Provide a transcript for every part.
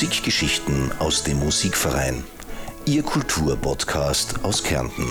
Musikgeschichten aus dem Musikverein. Ihr Kulturpodcast aus Kärnten.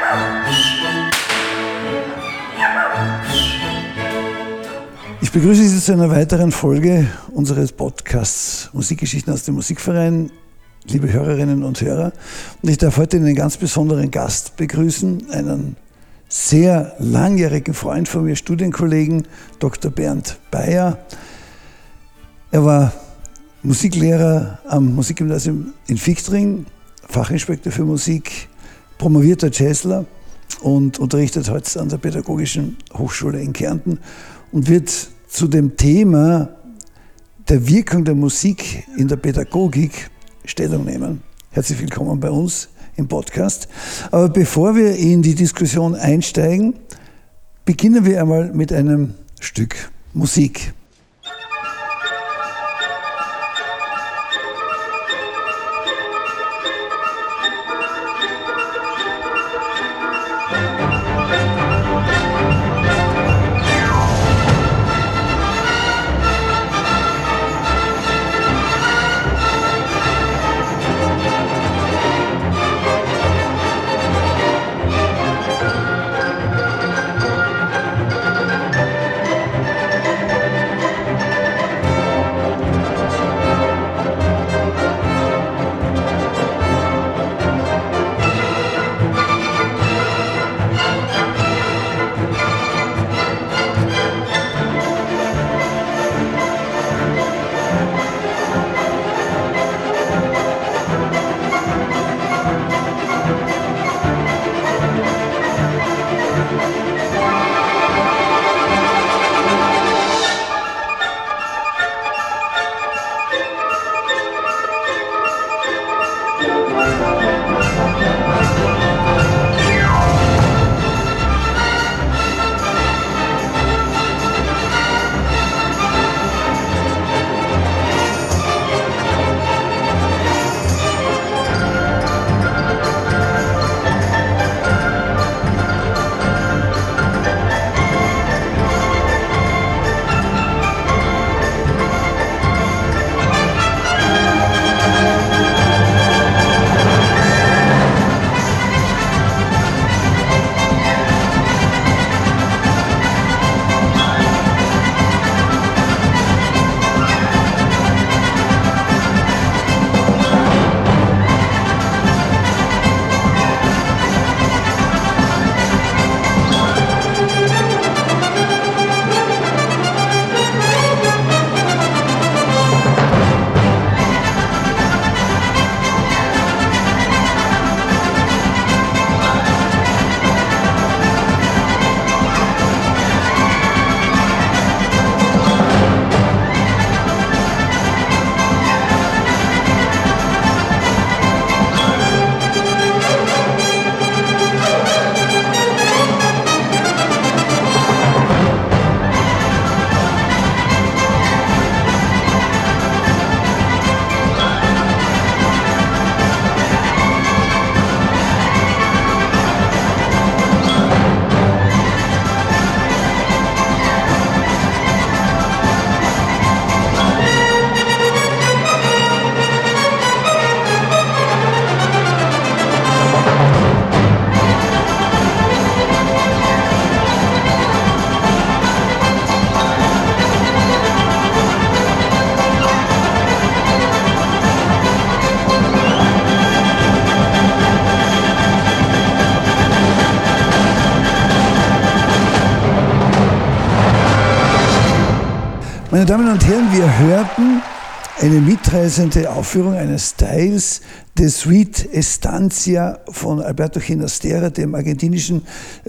Ich begrüße Sie zu einer weiteren Folge unseres Podcasts Musikgeschichten aus dem Musikverein, liebe Hörerinnen und Hörer. Und ich darf heute einen ganz besonderen Gast begrüßen, einen sehr langjährigen Freund von mir, Studienkollegen, Dr. Bernd Beyer. Er war Musiklehrer am Musikgymnasium in Vichtring, Fachinspektor für Musik, promovierter Jazzler und unterrichtet heute an der Pädagogischen Hochschule in Kärnten und wird zu dem Thema der Wirkung der Musik in der Pädagogik Stellung nehmen. Herzlich willkommen bei uns im Podcast. Aber bevor wir in die Diskussion einsteigen, beginnen wir einmal mit einem Stück Musik. Meine Damen und Herren, wir hörten eine mitreißende Aufführung eines Teils der Suite Estancia von Alberto Ginastera, dem argentinischen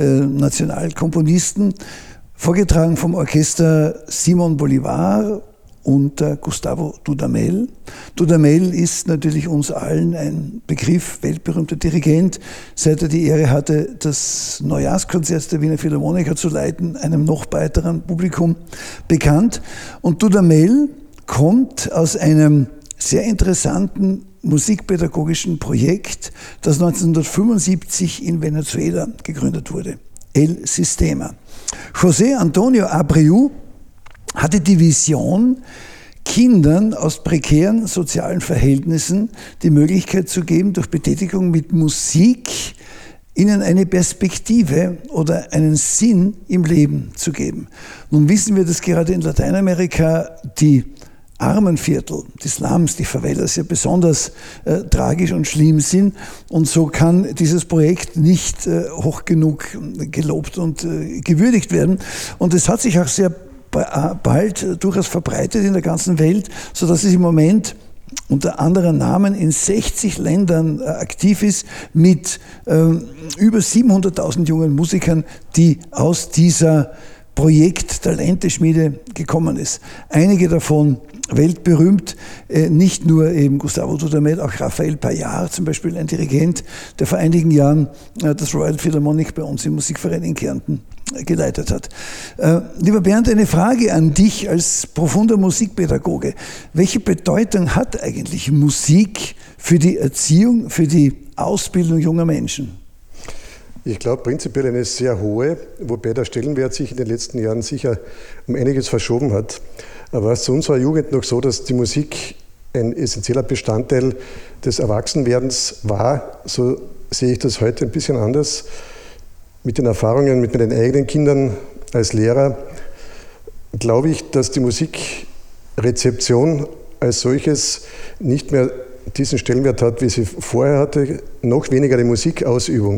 Nationalkomponisten, vorgetragen vom Orchester Simón Bolívar unter Gustavo Dudamel. Dudamel ist natürlich uns allen ein Begriff, weltberühmter Dirigent, seit er die Ehre hatte, das Neujahrskonzert der Wiener Philharmoniker zu leiten, einem noch breiteren Publikum bekannt. Und Dudamel kommt aus einem sehr interessanten musikpädagogischen Projekt, das 1975 in Venezuela gegründet wurde, El Sistema. José Antonio Abreu hatte die Vision, Kindern aus prekären sozialen Verhältnissen die Möglichkeit zu geben, durch Betätigung mit Musik ihnen eine Perspektive oder einen Sinn im Leben zu geben. Nun wissen wir, dass gerade in Lateinamerika die Armenviertel, die Slums, die Favelas ja besonders tragisch und schlimm sind. Und so kann dieses Projekt nicht hoch genug gelobt und gewürdigt werden. Und es hat sich auch sehr bald durchaus verbreitet in der ganzen Welt, sodass es im Moment unter anderen Namen in 60 Ländern aktiv ist, mit über 700.000 jungen Musikern, die aus dieser Projekt Talenteschmiede gekommen ist. Einige davon weltberühmt, nicht nur eben Gustavo Dudamel, auch Rafael Payar, zum Beispiel ein Dirigent, der vor einigen Jahren das Royal Philharmonic bei uns im Musikverein in Kärnten geleitet hat. Lieber Bernd, eine Frage an dich als profunder Musikpädagoge. Welche Bedeutung hat eigentlich Musik für die Erziehung, für die Ausbildung junger Menschen? Ich glaube prinzipiell eine sehr hohe, wobei der Stellenwert sich in den letzten Jahren sicher um einiges verschoben hat. Aber es ist zu unserer Jugend noch so, dass die Musik ein essentieller Bestandteil des Erwachsenwerdens war. So sehe ich das heute ein bisschen anders. Mit den Erfahrungen mit meinen eigenen Kindern als Lehrer glaube ich, dass die Musikrezeption als solches nicht mehr diesen Stellenwert hat, wie sie vorher hatte, noch weniger die Musikausübung.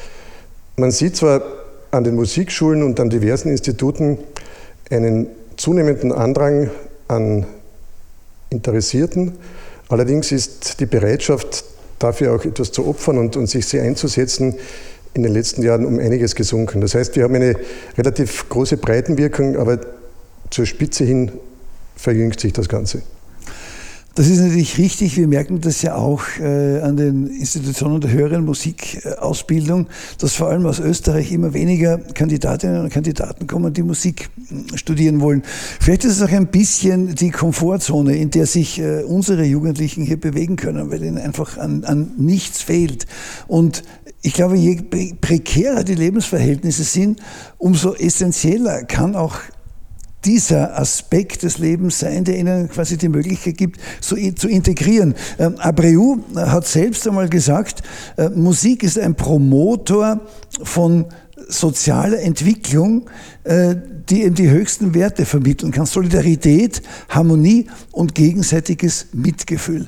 Man sieht zwar an den Musikschulen und an diversen Instituten einen zunehmenden Andrang an Interessierten, allerdings ist die Bereitschaft, dafür auch etwas zu opfern und sich sehr einzusetzen, in den letzten Jahren um einiges gesunken. Das heißt, wir haben eine relativ große Breitenwirkung, aber zur Spitze hin verjüngt sich das Ganze. Das ist natürlich richtig. Wir merken das ja auch an den Institutionen der höheren Musikausbildung, dass vor allem aus Österreich immer weniger Kandidatinnen und Kandidaten kommen, die Musik studieren wollen. Vielleicht ist es auch ein bisschen die Komfortzone, in der sich unsere Jugendlichen hier bewegen können, weil ihnen einfach an nichts fehlt. Und ich glaube, je prekärer die Lebensverhältnisse sind, umso essentieller kann auch dieser Aspekt des Lebens sein, der ihnen quasi die Möglichkeit gibt, so zu integrieren. Abreu hat selbst einmal gesagt, Musik ist ein Promotor von sozialer Entwicklung, die eben die höchsten Werte vermitteln kann. Solidarität, Harmonie und gegenseitiges Mitgefühl.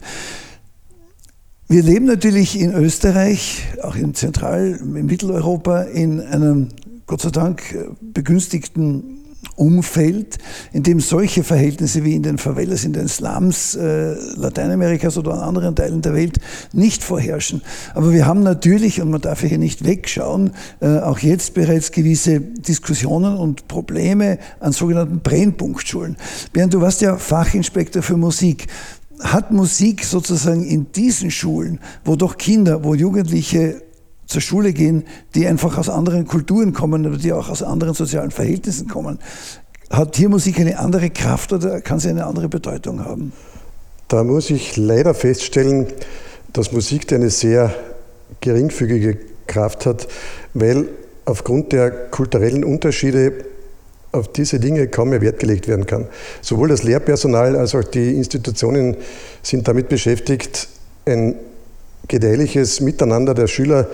Wir leben natürlich in Österreich, auch in in Mitteleuropa, in einem Gott sei Dank begünstigten Umfeld, in dem solche Verhältnisse wie in den Favelas, in den Slums Lateinamerikas oder an anderen Teilen der Welt nicht vorherrschen. Aber wir haben natürlich, und man darf hier nicht wegschauen, auch jetzt bereits gewisse Diskussionen und Probleme an sogenannten Brennpunktschulen. Bernd, du warst ja Fachinspektor für Musik. Hat Musik sozusagen in diesen Schulen, wo doch Kinder, wo Jugendliche zur Schule gehen, die einfach aus anderen Kulturen kommen oder die auch aus anderen sozialen Verhältnissen kommen, hat hier Musik eine andere Kraft oder kann sie eine andere Bedeutung haben? Da muss ich leider feststellen, dass Musik eine sehr geringfügige Kraft hat, weil aufgrund der kulturellen Unterschiede auf diese Dinge kaum mehr Wert gelegt werden kann. Sowohl das Lehrpersonal als auch die Institutionen sind damit beschäftigt, ein gedeihliches Miteinander der Schüler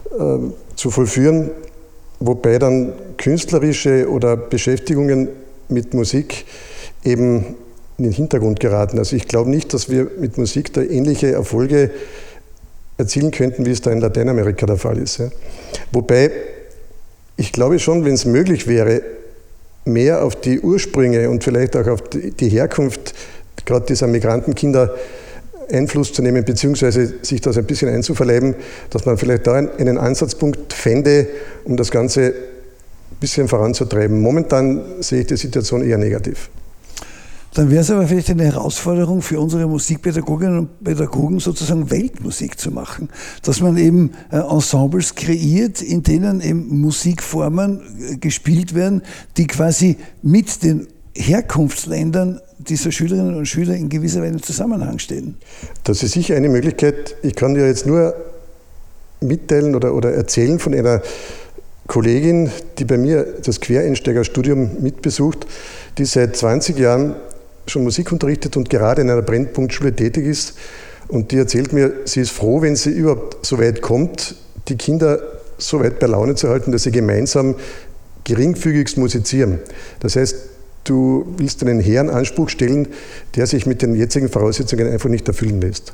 zu vollführen, wobei dann künstlerische oder Beschäftigungen mit Musik eben in den Hintergrund geraten. Also ich glaube nicht, dass wir mit Musik da ähnliche Erfolge erzielen könnten, wie es da in Lateinamerika der Fall ist. Ja. Wobei ich glaube schon, wenn es möglich wäre, mehr auf die Ursprünge und vielleicht auch auf die Herkunft gerade dieser Migrantenkinder Einfluss zu nehmen, beziehungsweise sich das ein bisschen einzuverleiben, dass man vielleicht da einen Ansatzpunkt fände, um das Ganze ein bisschen voranzutreiben. Momentan sehe ich die Situation eher negativ. Dann wäre es aber vielleicht eine Herausforderung für unsere Musikpädagoginnen und Pädagogen, sozusagen Weltmusik zu machen. Dass man eben Ensembles kreiert, in denen eben Musikformen gespielt werden, die quasi mit den Herkunftsländern dieser Schülerinnen und Schüler in gewisser Weise im Zusammenhang stehen. Das ist sicher eine Möglichkeit. Ich kann dir jetzt nur mitteilen oder erzählen von einer Kollegin, die bei mir das Quereinsteigerstudium mitbesucht, die seit 20 Jahren schon Musik unterrichtet und gerade in einer Brennpunktschule tätig ist. Und die erzählt mir, sie ist froh, wenn sie überhaupt so weit kommt, die Kinder so weit bei Laune zu halten, dass sie gemeinsam geringfügigst musizieren. Das heißt, du willst einen hehren Anspruch stellen, der sich mit den jetzigen Voraussetzungen einfach nicht erfüllen lässt.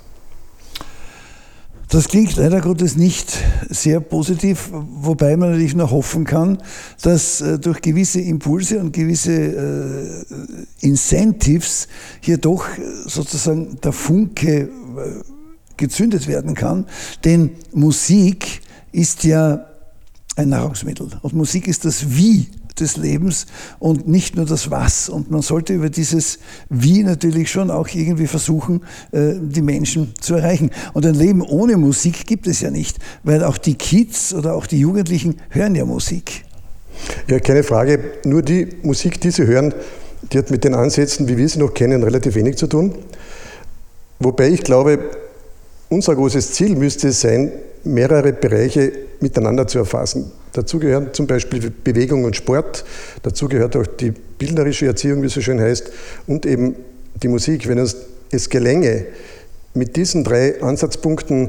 Das klingt leider Gottes nicht sehr positiv, wobei man natürlich noch hoffen kann, dass durch gewisse Impulse und gewisse Incentives hier doch sozusagen der Funke gezündet werden kann. Denn Musik ist ja ein Nahrungsmittel und Musik ist das Wie des Lebens und nicht nur das Was. Und man sollte über dieses Wie natürlich schon auch irgendwie versuchen, die Menschen zu erreichen. Und ein Leben ohne Musik gibt es ja nicht, weil auch die Kids oder auch die Jugendlichen hören ja Musik. Ja, keine Frage. Nur die Musik, die sie hören, die hat mit den Ansätzen, wie wir sie noch kennen, relativ wenig zu tun. Wobei ich glaube, unser großes Ziel müsste es sein, mehrere Bereiche miteinander zu erfassen. Dazu gehören zum Beispiel Bewegung und Sport, dazu gehört auch die bildnerische Erziehung, wie es so schön heißt, und eben die Musik. Wenn uns es gelänge, mit diesen 3 Ansatzpunkten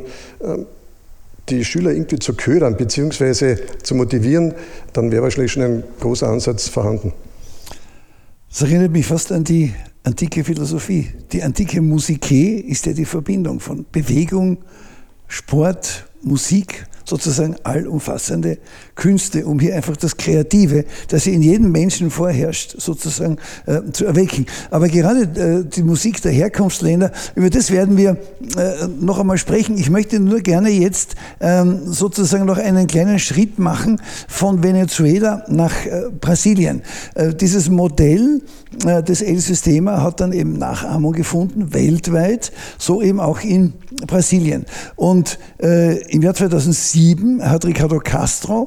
die Schüler irgendwie zu ködern bzw. zu motivieren, dann wäre wahrscheinlich schon ein großer Ansatz vorhanden. Das erinnert mich fast an die antike Philosophie. Die antike Musike ist ja die Verbindung von Bewegung, Sport, Musik, sozusagen allumfassende Künste, um hier einfach das Kreative, das in jedem Menschen vorherrscht, sozusagen zu erwecken. Aber gerade die Musik der Herkunftsländer, über das werden wir noch einmal sprechen. Ich möchte nur gerne jetzt sozusagen noch einen kleinen Schritt machen von Venezuela nach Brasilien. Dieses Modell des El Sistema hat dann eben Nachahmung gefunden, weltweit, so eben auch in Brasilien. Und im Jahr 2007 hat Ricardo Castro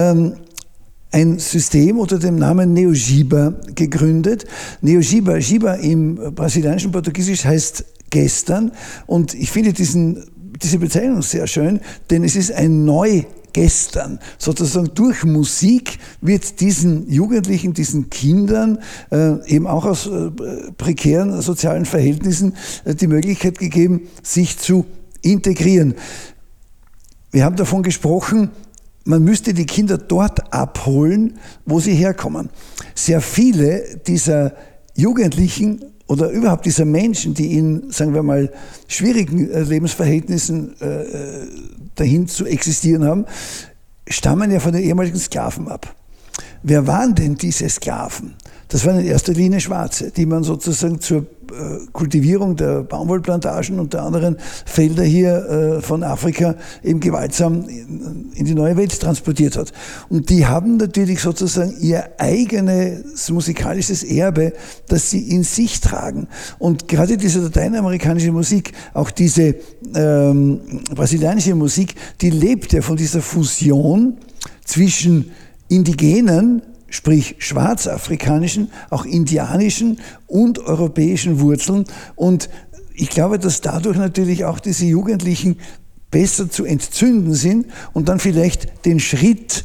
ein System unter dem Namen Neogiba gegründet. Neogiba, Giba im brasilianischen Portugiesisch heißt gestern. Und ich finde diese Bezeichnung sehr schön, denn es ist ein Neugestern. Sozusagen durch Musik wird diesen Jugendlichen, diesen Kindern, eben auch aus prekären sozialen Verhältnissen, die Möglichkeit gegeben, sich zu integrieren. Wir haben davon gesprochen, man müsste die Kinder dort abholen, wo sie herkommen. Sehr viele dieser Jugendlichen oder überhaupt dieser Menschen, die in, sagen wir mal, schwierigen Lebensverhältnissen dahin zu existieren haben, stammen ja von den ehemaligen Sklaven ab. Wer waren denn diese Sklaven? Das waren in erster Linie Schwarze, die man sozusagen zur Kultivierung der Baumwollplantagen und der anderen Felder hier von Afrika eben gewaltsam in die neue Welt transportiert hat. Und die haben natürlich sozusagen ihr eigenes musikalisches Erbe, das sie in sich tragen. Und gerade diese lateinamerikanische Musik, auch diese brasilianische Musik, die lebt ja von dieser Fusion zwischen indigenen, sprich schwarzafrikanischen, auch indianischen und europäischen Wurzeln. Und ich glaube, dass dadurch natürlich auch diese Jugendlichen besser zu entzünden sind und dann vielleicht den Schritt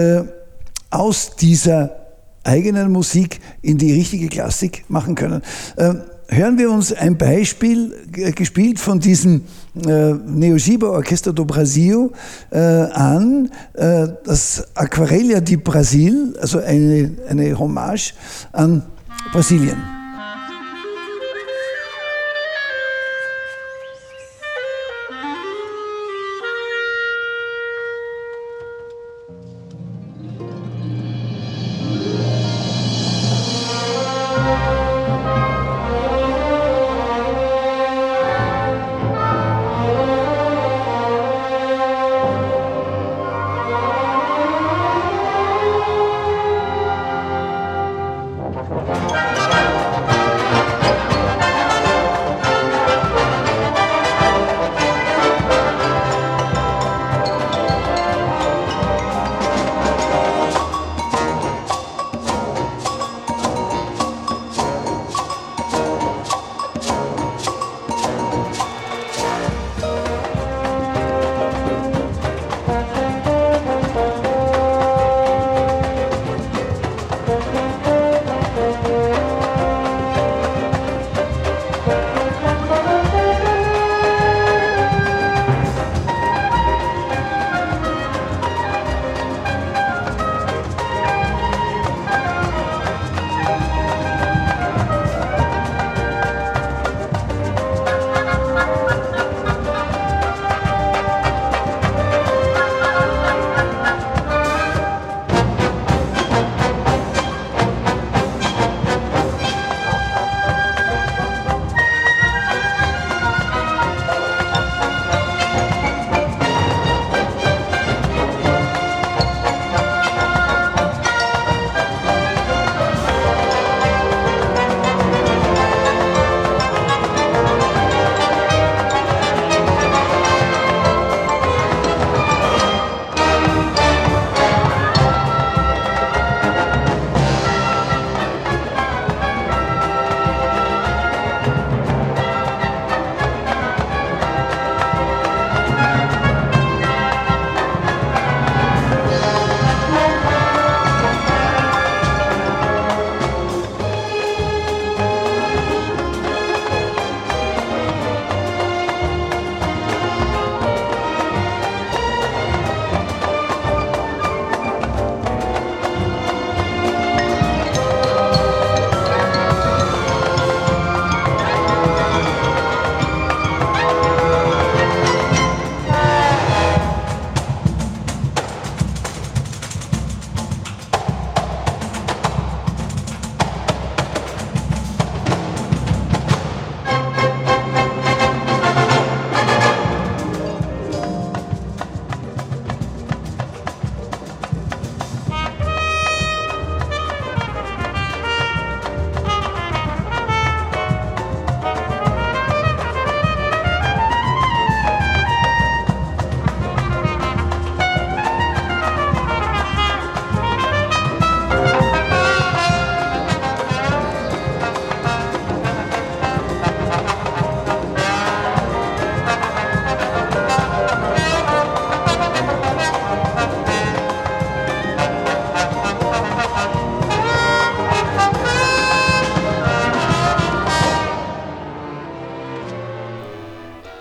aus dieser eigenen Musik in die richtige Klassik machen können. Hören wir uns ein Beispiel, gespielt von diesem Neogiba Orquestra do Brasil, an, das Aquarela de Brasil, also eine Hommage an Brasilien.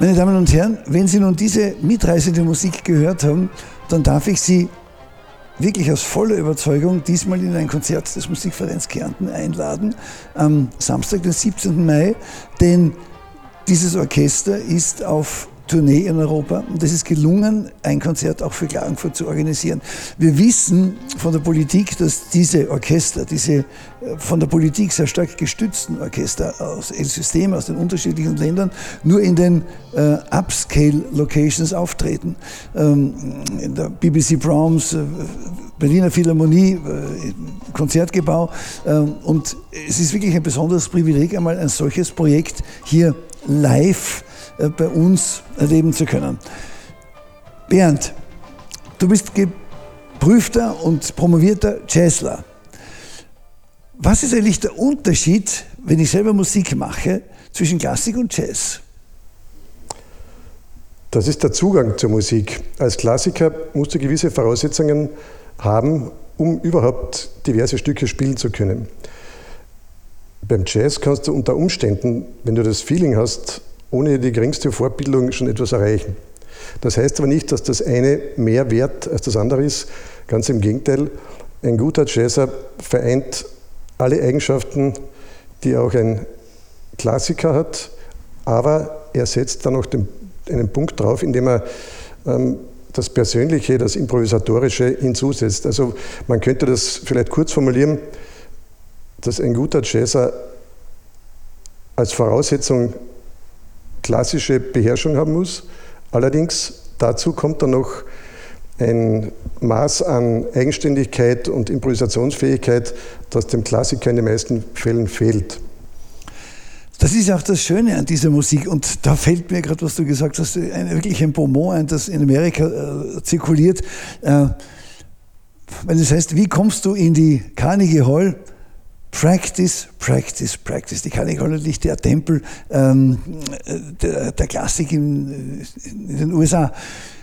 Meine Damen und Herren, wenn Sie nun diese mitreißende Musik gehört haben, dann darf ich Sie wirklich aus voller Überzeugung diesmal in ein Konzert des Musikvereins Kärnten einladen, am Samstag, den 17. Mai, denn dieses Orchester ist auf Tournee in Europa und es ist gelungen, ein Konzert auch für Klagenfurt zu organisieren. Wir wissen von der Politik, dass diese Orchester, diese von der Politik sehr stark gestützten Orchester aus El System, aus den unterschiedlichen Ländern, nur in den Upscale-Locations auftreten. In der BBC Proms, Berliner Philharmonie, Konzertgebau. Und es ist wirklich ein besonderes Privileg, einmal ein solches Projekt hier live bei uns erleben zu können. Bernd, du bist geprüfter und promovierter Jazzler. Was ist eigentlich der Unterschied, wenn ich selber Musik mache, zwischen Klassik und Jazz? Das ist der Zugang zur Musik. Als Klassiker musst du gewisse Voraussetzungen haben, um überhaupt diverse Stücke spielen zu können. Beim Jazz kannst du unter Umständen, wenn du das Feeling hast, ohne die geringste Vorbildung schon etwas erreichen. Das heißt aber nicht, dass das eine mehr wert als das andere ist. Ganz im Gegenteil, ein guter Jazzer vereint alle Eigenschaften, die auch ein Klassiker hat, aber er setzt dann noch einen Punkt drauf, indem er das Persönliche, das Improvisatorische hinzusetzt. Also man könnte das vielleicht kurz formulieren, dass ein guter Jazzer als Voraussetzung klassische Beherrschung haben muss. Allerdings dazu kommt dann noch ein Maß an Eigenständigkeit und Improvisationsfähigkeit, das dem Klassiker in den meisten Fällen fehlt. Das ist auch das Schöne an dieser Musik und da fällt mir gerade, was du gesagt hast, wirklich ein Bonmot ein, das in Amerika zirkuliert. Weil das heißt, wie kommst du in die Carnegie Hall? Practice, practice, practice. Die Carnegie Hall natürlich der Tempel der Klassik in den USA.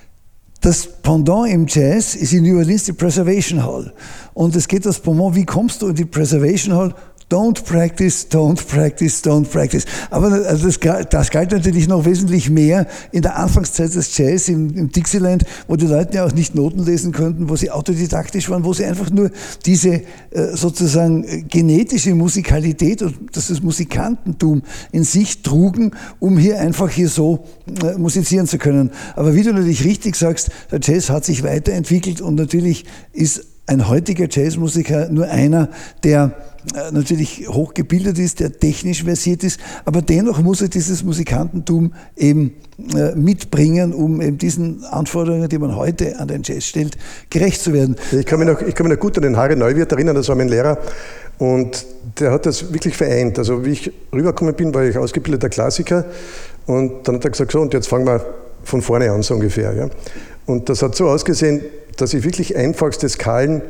Das Pendant im Jazz ist in New Orleans die Preservation Hall. Und es geht das Bonmot, wie kommst du in die Preservation Hall? Don't practice, don't practice, don't practice. Aber das galt natürlich noch wesentlich mehr in der Anfangszeit des Jazz im Dixieland, wo die Leute ja auch nicht Noten lesen konnten, wo sie autodidaktisch waren, wo sie einfach nur diese sozusagen genetische Musikalität und das Musikantentum in sich trugen, um hier einfach so musizieren zu können. Aber wie du natürlich richtig sagst, der Jazz hat sich weiterentwickelt und natürlich ist ein heutiger Jazzmusiker nur einer, der natürlich hochgebildet ist, der technisch versiert ist, aber dennoch muss er dieses Musikantentum eben mitbringen, um eben diesen Anforderungen, die man heute an den Jazz stellt, gerecht zu werden. Ich kann mich noch gut an den Harry Neuwirth erinnern, das war mein Lehrer und der hat das wirklich vereint. Also wie ich rübergekommen bin, war ich ausgebildeter Klassiker und dann hat er gesagt, so und jetzt fangen wir von vorne an so ungefähr. Ja. Und das hat so ausgesehen, dass ich wirklich einfachste Skalen,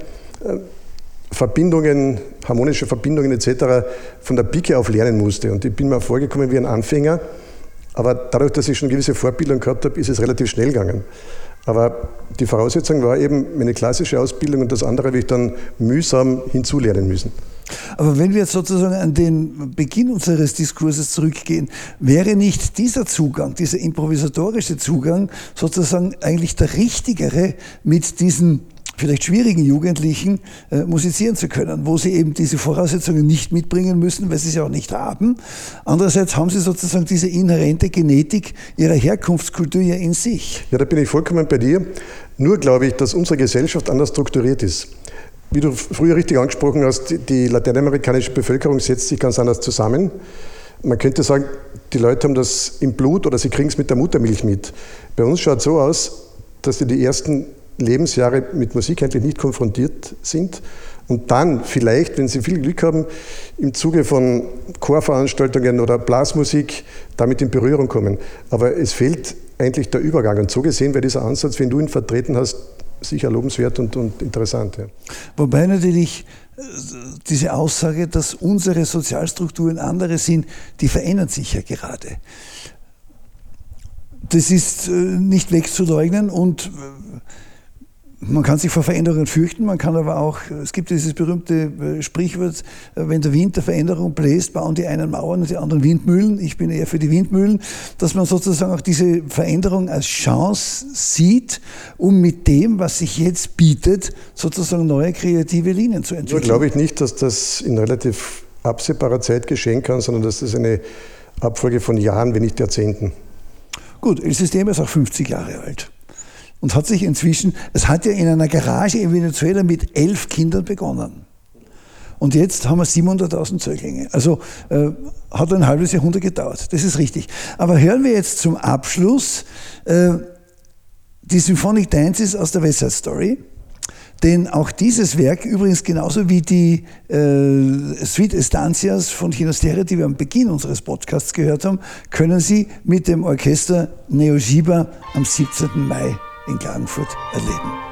Verbindungen, harmonische Verbindungen etc. von der Pike auf lernen musste. Und ich bin mir vorgekommen wie ein Anfänger, aber dadurch, dass ich schon eine gewisse Vorbildung gehabt habe, ist es relativ schnell gegangen. Aber die Voraussetzung war eben meine klassische Ausbildung und das andere habe ich dann mühsam hinzulernen müssen. Aber wenn wir jetzt sozusagen an den Beginn unseres Diskurses zurückgehen, wäre nicht dieser Zugang, dieser improvisatorische Zugang sozusagen eigentlich der richtigere, mit diesen vielleicht schwierigen Jugendlichen musizieren zu können, wo sie eben diese Voraussetzungen nicht mitbringen müssen, weil sie sie auch nicht haben. Andererseits haben sie sozusagen diese inhärente Genetik ihrer Herkunftskultur ja in sich. Ja, da bin ich vollkommen bei dir. Nur glaube ich, dass unsere Gesellschaft anders strukturiert ist. Wie du früher richtig angesprochen hast, die lateinamerikanische Bevölkerung setzt sich ganz anders zusammen. Man könnte sagen, die Leute haben das im Blut oder sie kriegen es mit der Muttermilch mit. Bei uns schaut es so aus, dass sie die ersten Lebensjahre mit Musik eigentlich nicht konfrontiert sind und dann vielleicht, wenn sie viel Glück haben, im Zuge von Chorveranstaltungen oder Blasmusik damit in Berührung kommen. Aber es fehlt eigentlich der Übergang und so gesehen wäre dieser Ansatz, wenn du ihn vertreten hast, sicher lobenswert und interessant. Ja. Wobei natürlich diese Aussage, dass unsere Sozialstrukturen andere sind, die verändern sich ja gerade. Das ist nicht wegzuleugnen und Man kann sich vor Veränderungen fürchten, man kann aber auch, es gibt dieses berühmte Sprichwort, wenn der Wind der Veränderung bläst, bauen die einen Mauern und die anderen Windmühlen. Ich bin eher für die Windmühlen, dass man sozusagen auch diese Veränderung als Chance sieht, um mit dem, was sich jetzt bietet, sozusagen neue kreative Linien zu entwickeln. Nur glaube ich nicht, dass das in relativ absehbarer Zeit geschehen kann, sondern dass das eine Abfolge von Jahren, wenn nicht Jahrzehnten. Gut, El Sistema ist auch 50 Jahre alt. Und hat sich inzwischen, es hat ja in einer Garage in Venezuela mit 11 Kindern begonnen. Und jetzt haben wir 700.000 Zöglinge. Also hat ein halbes Jahrhundert gedauert. Das ist richtig. Aber hören wir jetzt zum Abschluss die Symphonic Dances aus der West Side Story. Denn auch dieses Werk, übrigens genauso wie die Suite Estancias von Ginastera, die wir am Beginn unseres Podcasts gehört haben, können Sie mit dem Orchester Neo Jiba am 17. Mai in Klagenfurt erleben.